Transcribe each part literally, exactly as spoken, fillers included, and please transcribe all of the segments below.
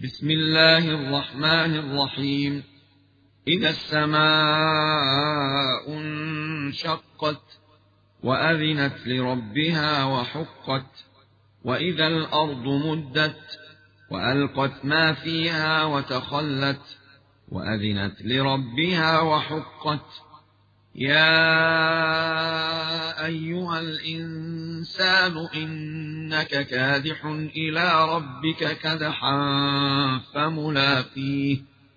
بسم الله الرحمن الرحيم. إذا السماء انشقت وأذنت لربها وحقت، وإذا الأرض مدت وألقت ما فيها وتخلت، وأذنت لربها وحقت. يا أيها الإنسان إنك كادح إلى ربك كدحا فملاقيه.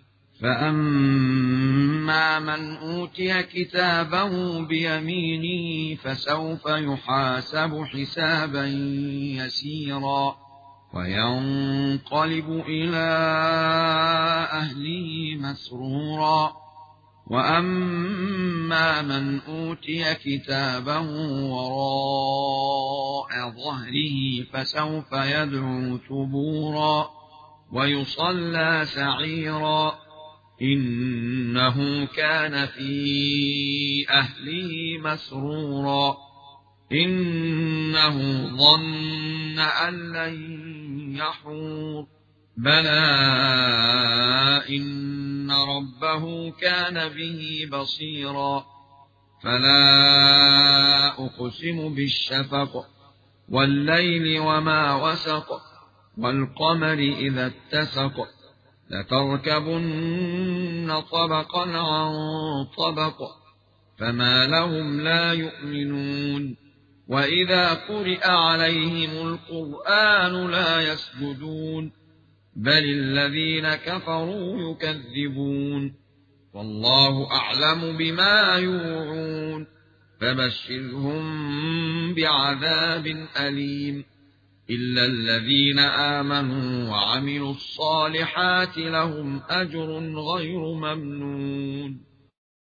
فأما من أوتي كتابه بيمينه فسوف يحاسب حسابا يسيرا وينقلب إلى أهله مسرورا. وأما من أوتي كتابه وراء ظهره فسوف يدعو ثبورا ويصلى سعيرا، إنه كان في أهله مسرورا. إنه ظن أن لن يحور، بلى إن ربه كان به بصيرا. فلا أقسم بالشفق والليل وما وسق، والقمر إذا اتسق، لتركبن طبقا عن طبق، فما لهم لا يؤمنون. وإذا قرئ عليهم القرآن لا يسجدون، بل الذين كفروا يكذبون. والله أعلم بما يوعون، فبشرهم بعذاب أليم. إلا الذين آمنوا وعملوا الصالحات لهم أجر غير ممنون.